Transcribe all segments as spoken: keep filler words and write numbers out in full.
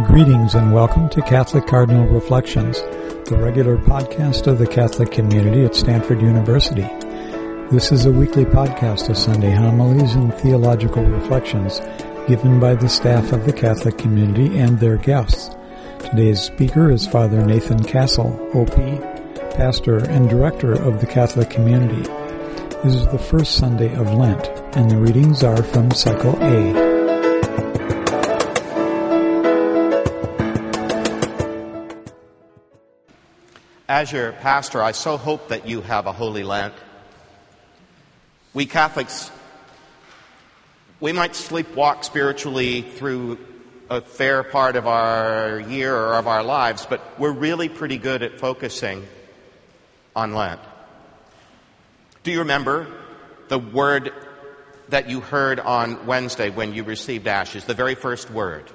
Greetings and welcome to Catholic Cardinal Reflections, the regular podcast of the Catholic community at Stanford University. This is a weekly podcast of Sunday homilies and theological reflections given by the staff of the Catholic community and their guests. Today's speaker is Father Nathan Castle, O P, pastor and director of the Catholic community. This is the first Sunday of Lent, and the readings are from Cycle A. As your pastor, I so hope that you have a Holy Lent. We Catholics, we might sleepwalk spiritually through a fair part of our year or of our lives, but we're really pretty good at focusing on Lent. Do you remember the word that you heard on Wednesday when you received ashes, the very first word?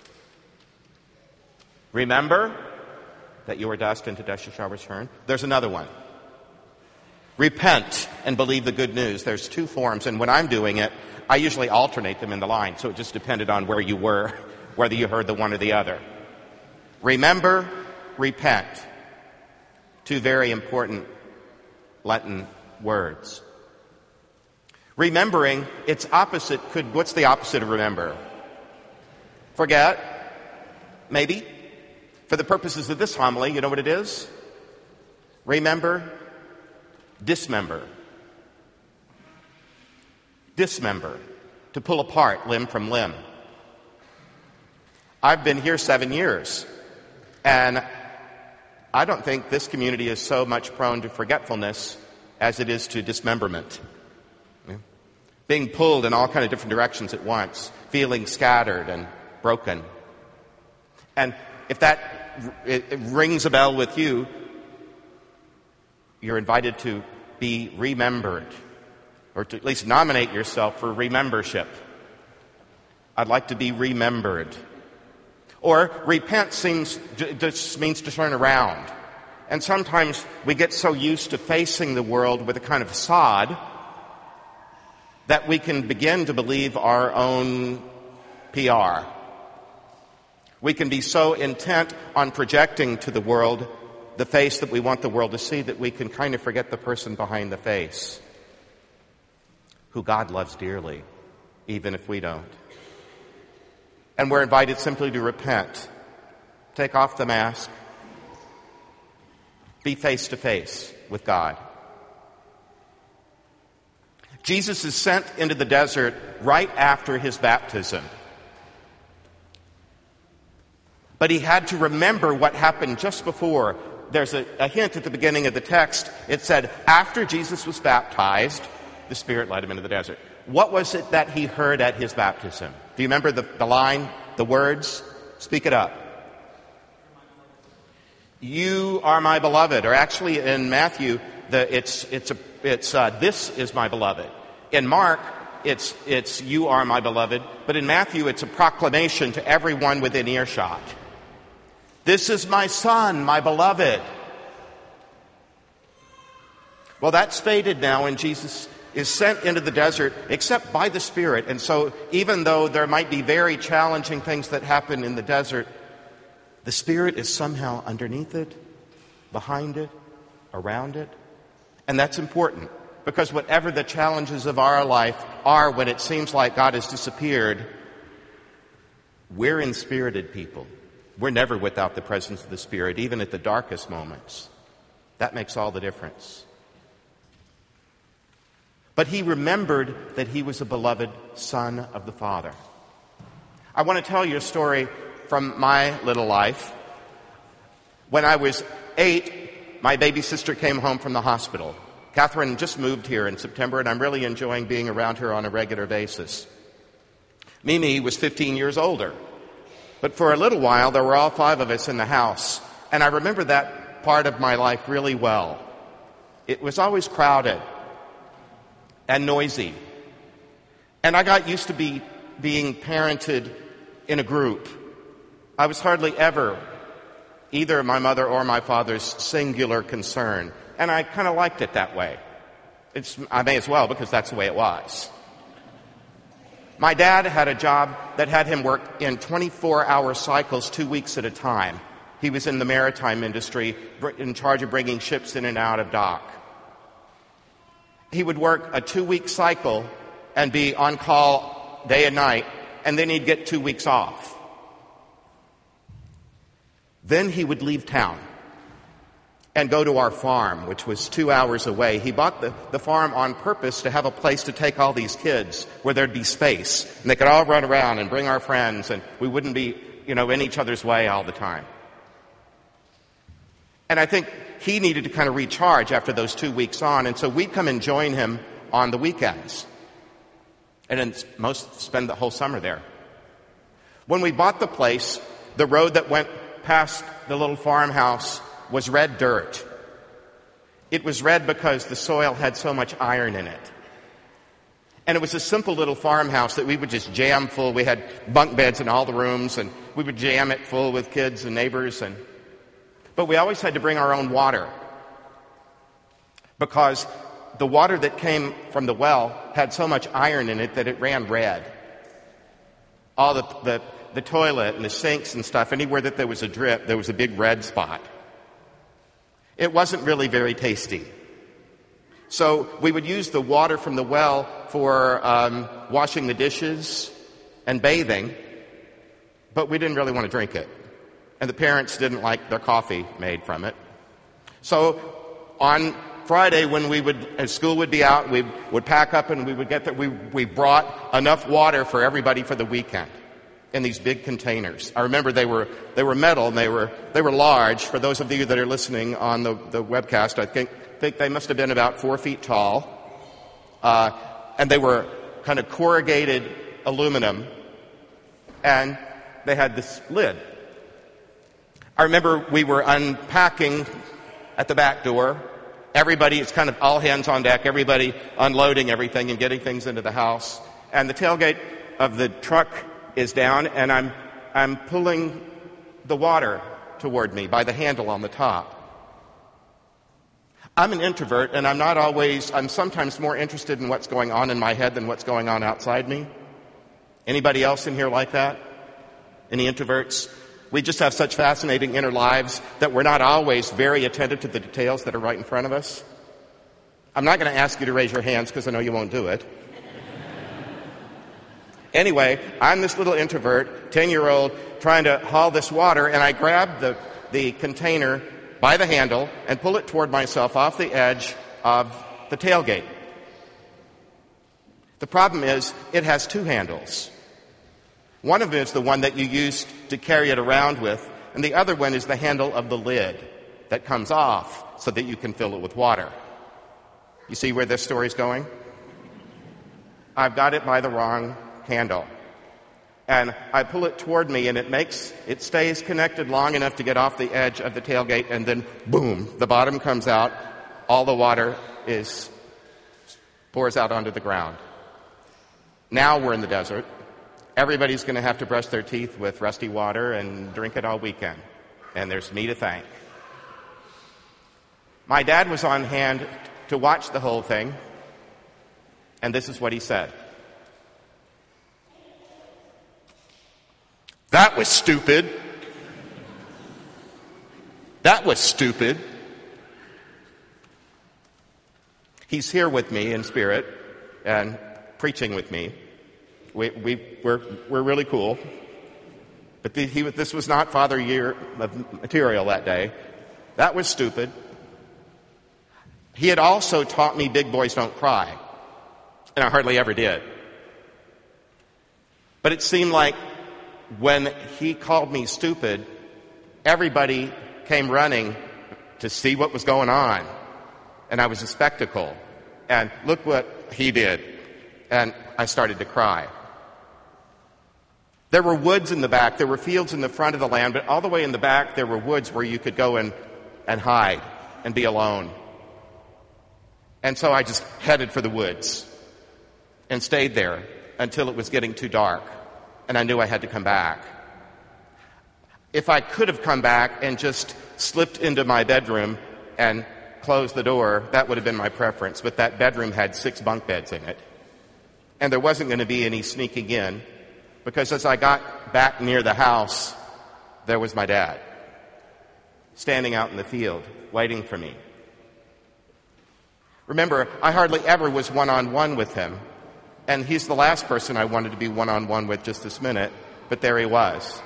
Remember that you are dust, and to dust you shall return. There's another one. Repent and believe the good news. There's two forms, and when I'm doing it, I usually alternate them in the line, so it just depended on where you were, whether you heard the one or the other. Remember, repent. Two very important Lenten words. Remembering, its opposite could, what's the opposite of remember? Forget, maybe. For the purposes of this homily, you know what it is? Remember, dismember. Dismember, to pull apart limb from limb. I've been here seven years, and I don't think this community is so much prone to forgetfulness as it is to dismemberment. Being pulled in all kinds of different directions at once, feeling scattered and broken. And if that it, it rings a bell with you, you're invited to be remembered, or to at least nominate yourself for remembership. I'd like to be remembered. Or repent seems just means to turn around. And sometimes we get so used to facing the world with a kind of facade that we can begin to believe our own P R. We can be so intent on projecting to the world the face that we want the world to see that we can kind of forget the person behind the face, who God loves dearly, even if we don't. And we're invited simply to repent, take off the mask, be face to face with God. Jesus is sent into the desert right after his baptism. But he had to remember what happened just before. There's a, a hint at the beginning of the text. It said, after Jesus was baptized, the Spirit led him into the desert. What was it that he heard at his baptism? Do you remember the, the line, the words? Speak it up. You are my beloved. Or actually in Matthew, the, it's, it's, a, it's uh, this is my beloved. In Mark, it's, it's you are my beloved. But in Matthew, it's a proclamation to everyone within earshot. This is my son, my beloved. Well, that's faded now, and Jesus is sent into the desert except by the Spirit. And so even though there might be very challenging things that happen in the desert, the Spirit is somehow underneath it, behind it, around it. And that's important, because whatever the challenges of our life are when it seems like God has disappeared, we're inspirited people. We're never without the presence of the Spirit, even at the darkest moments. That makes all the difference. But he remembered that he was a beloved son of the Father. I want to tell you a story from my little life. When I was eight, my baby sister came home from the hospital. Catherine just moved here in September, and I'm really enjoying being around her on a regular basis. Mimi was fifteen years older. But for a little while, there were all five of us in the house. And I remember that part of my life really well. It was always crowded and noisy. And I got used to be being parented in a group. I was hardly ever either my mother or my father's singular concern. And I kind of liked it that way. It's, I may as well, because that's the way it was. My dad had a job that had him work in twenty-four hour cycles, two weeks at a time. He was in the maritime industry, in charge of bringing ships in and out of dock. He would work a two-week cycle and be on call day and night, and then he'd get two weeks off. Then he would leave town and go to our farm, which was two hours away. He bought the, the farm on purpose to have a place to take all these kids where there'd be space, and they could all run around and bring our friends, and we wouldn't be, you know, in each other's way all the time. And I think he needed to kind of recharge after those two weeks on, and so we'd come and join him on the weekends. And then most spend the whole summer there. When we bought the place, the road that went past the little farmhouse was red dirt. It was red because the soil had so much iron in it. And it was a simple little farmhouse that we would just jam full. We had bunk beds in all the rooms, and we would jam it full with kids and neighbors. And But we always had to bring our own water, because the water that came from the well had so much iron in it that it ran red. All the, the, the toilet and the sinks and stuff, anywhere that there was a drip, there was a big red spot. It wasn't really very tasty. So we would use the water from the well for um, washing the dishes and bathing, but we didn't really want to drink it. And the parents didn't like their coffee made from it. So on Friday, when we would, as school would be out, we would pack up and we would get there. We, we brought enough water for everybody for the weekend in these big containers. I remember they were, they were metal and they were, they were large. For those of you that are listening on the, the webcast, I think, think they must have been about four feet tall. Uh, and they were kind of corrugated aluminum, and they had this lid. I remember we were unpacking at the back door. Everybody, it's kind of all hands on deck, everybody unloading everything and getting things into the house. And the tailgate of the truck is down, and I'm, I'm pulling the water toward me by the handle on the top. I'm an introvert, and I'm not always, I'm sometimes more interested in what's going on in my head than what's going on outside me. Anybody else in here like that? Any introverts? We just have such fascinating inner lives that we're not always very attentive to the details that are right in front of us. I'm not going to ask you to raise your hands because I know you won't do it. Anyway, I'm this little introvert, ten-year-old, trying to haul this water, and I grab the, the container by the handle and pull it toward myself off the edge of the tailgate. The problem is it has two handles. One of them is the one that you use to carry it around with, and the other one is the handle of the lid that comes off so that you can fill it with water. You see where this story's going? I've got it by the wrong handle. And I pull it toward me, and it makes, it stays connected long enough to get off the edge of the tailgate, and then boom, the bottom comes out. All the water is, pours out onto the ground. Now we're in the desert. Everybody's going to have to brush their teeth with rusty water and drink it all weekend. And there's me to thank. My dad was on hand to watch the whole thing, and this is what he said. That was stupid. That was stupid. He's here with me in spirit and preaching with me. We, we, we're, we're really cool. But the, he, this was not Father Year material that day. That was stupid. He had also taught me big boys don't cry. And I hardly ever did. But it seemed like when he called me stupid, everybody came running to see what was going on. And I was a spectacle. And look what he did. And I started to cry. There were woods in the back. There were fields in the front of the land, but all the way in the back there were woods where you could go and, and hide and be alone. And so I just headed for the woods and stayed there until it was getting too dark, and I knew I had to come back. If I could have come back and just slipped into my bedroom and closed the door, that would have been my preference, but that bedroom had six bunk beds in it. And there wasn't going to be any sneaking in, because as I got back near the house, there was my dad, standing out in the field, waiting for me. Remember, I hardly ever was one-on-one with him, and he's the last person I wanted to be one-on-one with just this minute, but there he was.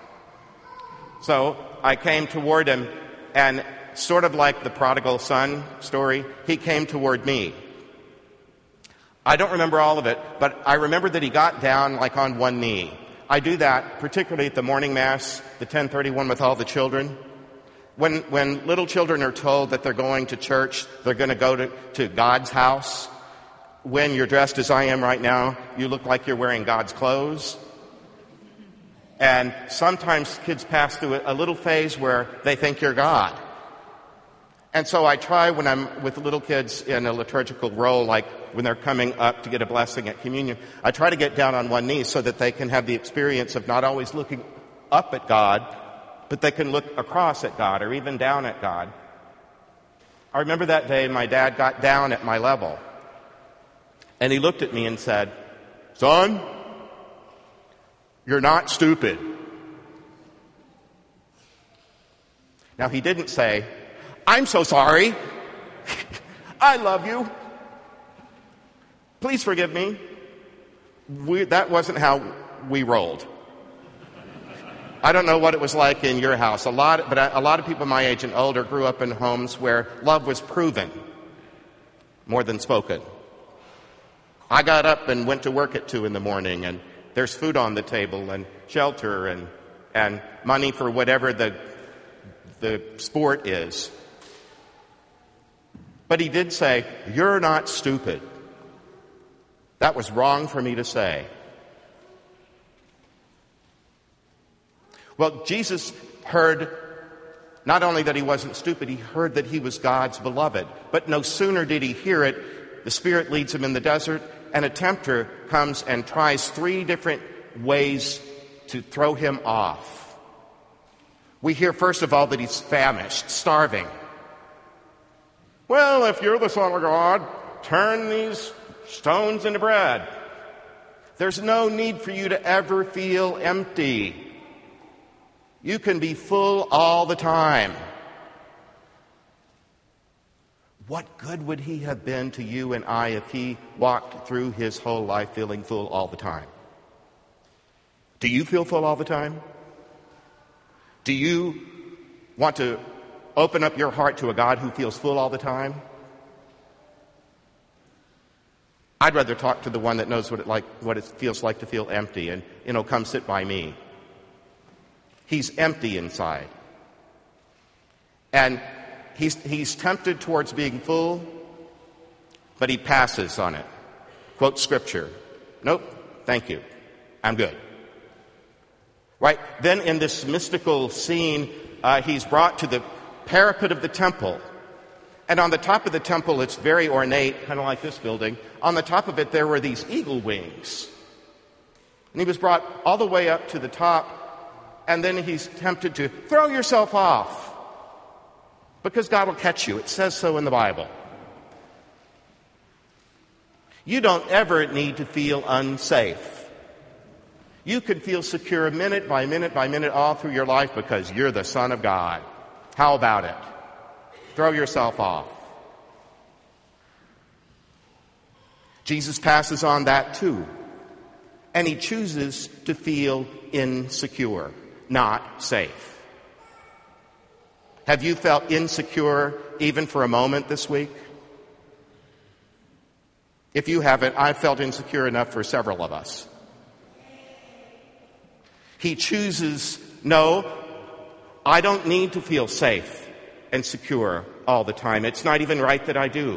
So I came toward him, and sort of like the prodigal son story, he came toward me. I don't remember all of it, but I remember that he got down like on one knee. I do that particularly at the morning mass, the ten thirty-one with all the children. When when little children are told that they're going to church, they're going to go to, to God's house. When you're dressed as I am right now, you look like you're wearing God's clothes. And sometimes kids pass through a little phase where they think you're God. And so I try when I'm with little kids in a liturgical role, like when they're coming up to get a blessing at communion, I try to get down on one knee so that they can have the experience of not always looking up at God, but they can look across at God or even down at God. I remember that day my dad got down at my level, and he looked at me and said, "Son, you're not stupid." Now, he didn't say, "I'm so sorry. I love you. Please forgive me." We, that wasn't how we rolled. I don't know what it was like in your house. A lot, but a lot of people my age and older grew up in homes where love was proven more than spoken. I got up and went to work at two in the morning, and there's food on the table and shelter and and money for whatever the the sport is. But he did say, "You're not stupid." That was wrong for me to say. Well, Jesus heard not only that he wasn't stupid, he heard that he was God's beloved. But no sooner did he hear it, the Spirit leads him in the desert, and a tempter comes and tries three different ways to throw him off. We hear, first of all, that he's famished, starving. "Well, if you're the Son of God, turn these stones into bread." There's no need for you to ever feel empty. You can be full all the time. What good would he have been to you and I if he walked through his whole life feeling full all the time? Do you feel full all the time? Do you want to open up your heart to a God who feels full all the time? I'd rather talk to the one that knows what it like, what it feels like to feel empty, and, you know, come sit by me. He's empty inside. And he's, he's tempted towards being full, but he passes on it. Quote scripture. "Nope, thank you. I'm good." Right? Then in this mystical scene, uh, he's brought to the parapet of the temple. And on the top of the temple, it's very ornate, kind of like this building. On the top of it, there were these eagle wings. And he was brought all the way up to the top, and then he's tempted to throw yourself off, because God will catch you. It says so in the Bible. You don't ever need to feel unsafe. You can feel secure minute by minute by minute all through your life because you're the Son of God. How about it? Throw yourself off. Jesus passes on that too. And he chooses to feel insecure, not safe. Have you felt insecure even for a moment this week? If you haven't, I've felt insecure enough for several of us. He chooses, no, I don't need to feel safe and secure all the time. It's not even right that I do.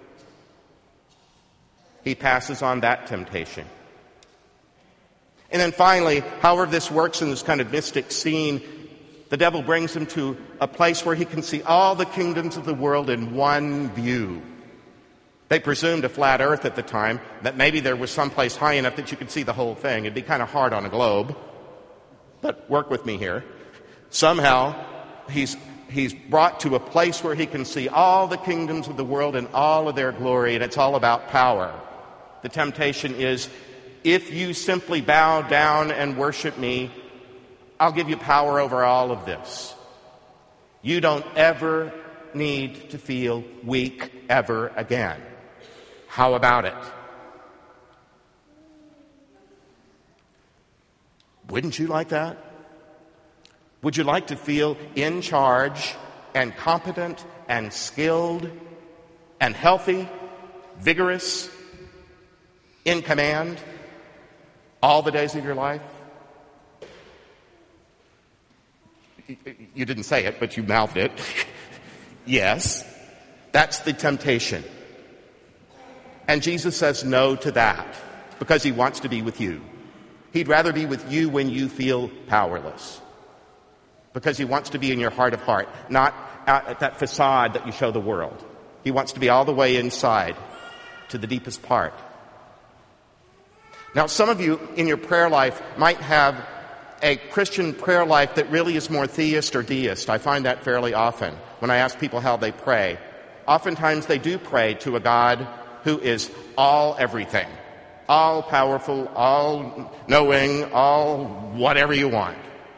He passes on that temptation. And then finally, however this works in this kind of mystic scene, the devil brings him to a place where he can see all the kingdoms of the world in one view. They presumed a flat earth at the time, that maybe there was some place high enough that you could see the whole thing. It'd be kind of hard on a globe. But work with me here. Somehow, he's, he's brought to a place where he can see all the kingdoms of the world in all of their glory, and it's all about power. The temptation is, if you simply bow down and worship me, I'll give you power over all of this. You don't ever need to feel weak ever again. How about it? Wouldn't you like that? Would you like to feel in charge and competent and skilled and healthy, vigorous, in command all the days of your life? You didn't say it, but you mouthed it. Yes, that's the temptation. And Jesus says no to that because he wants to be with you. He'd rather be with you when you feel powerless, because he wants to be in your heart of heart, not at that facade that you show the world. He wants to be all the way inside to the deepest part. Now, some of you in your prayer life might have a Christian prayer life that really is more theist or deist. I find that fairly often when I ask people how they pray. Oftentimes they do pray to a God who is all everything, all powerful, all knowing, all whatever you want.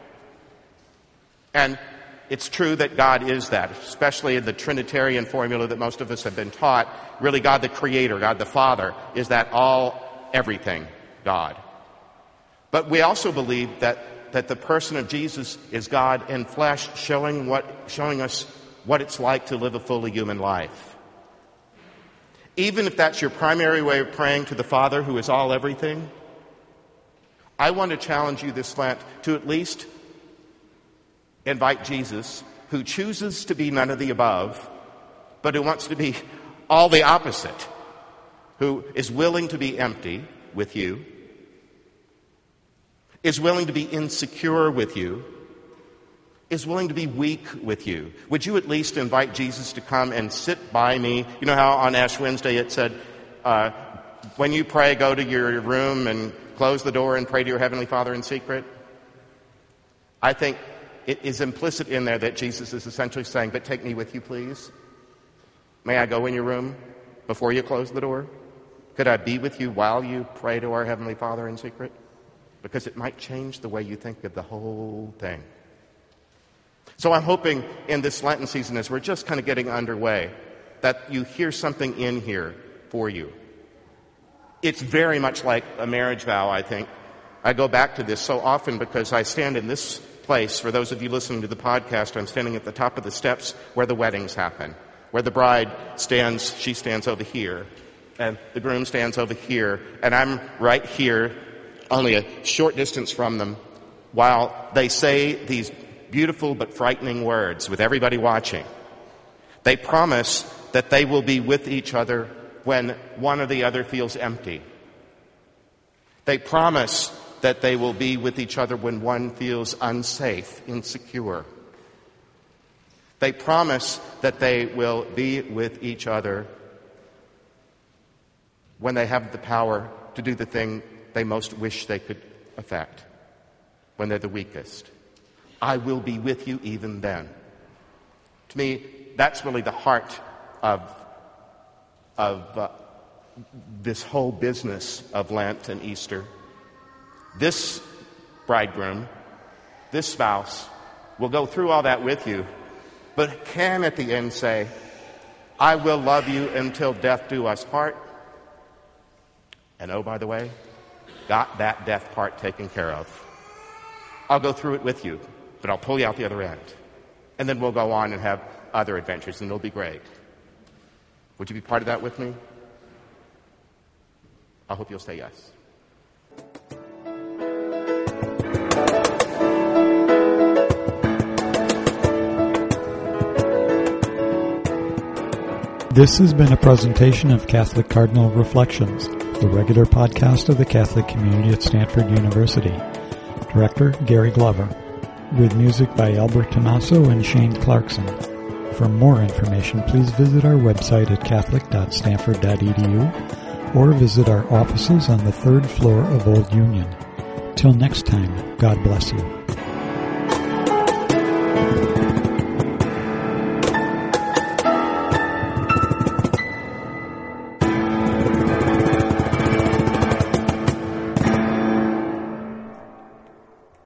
And it's true that God is that, especially in the Trinitarian formula that most of us have been taught. Really, God the Creator, God the Father, is that all everything God. But we also believe that, that the person of Jesus is God in flesh, showing what, showing us what it's like to live a fully human life. Even if that's your primary way of praying to the Father who is all everything, I want to challenge you this Lent to at least invite Jesus, who chooses to be none of the above, but who wants to be all the opposite, who is willing to be empty with you, is willing to be insecure with you, is willing to be weak with you. Would you at least invite Jesus to come and sit by me? You know how on Ash Wednesday it said, uh, when you pray, go to your room and close the door and pray to your Heavenly Father in secret? I think it is implicit in there that Jesus is essentially saying, but take me with you, please. May I go in your room before you close the door? Could I be with you while you pray to our Heavenly Father in secret? Because it might change the way you think of the whole thing. So I'm hoping in this Lenten season, as we're just kind of getting underway, that you hear something in here for you. It's very much like a marriage vow, I think. I go back to this so often because I stand in this place. For those of you listening to the podcast, I'm standing at the top of the steps where the weddings happen, where the bride stands, she stands over here, and the groom stands over here, and I'm right here, only a short distance from them, while they say these beautiful but frightening words with everybody watching. They promise that they will be with each other when one or the other feels empty. They promise that they will be with each other when one feels unsafe, insecure. They promise that they will be with each other when they have the power to do the thing they most wish they could affect, when they're the weakest. I will be with you even then. To me, that's really the heart of, of uh, this whole business of Lent and Easter. This bridegroom, this spouse, will go through all that with you, but can at the end say, I will love you until death do us part. And oh, by the way, got that death part taken care of. I'll go through it with you, but I'll pull you out the other end. And then we'll go on and have other adventures, and it'll be great. Would you be part of that with me? I hope you'll say yes. This has been a presentation of Catholic Cardinal Reflections, the regular podcast of the Catholic community at Stanford University. Director, Gary Glover. With music by Albert Tomaso and Shane Clarkson. For more information, please visit our website at catholic dot stanford dot e d u or visit our offices on the third floor of Old Union. Till next time, God bless you.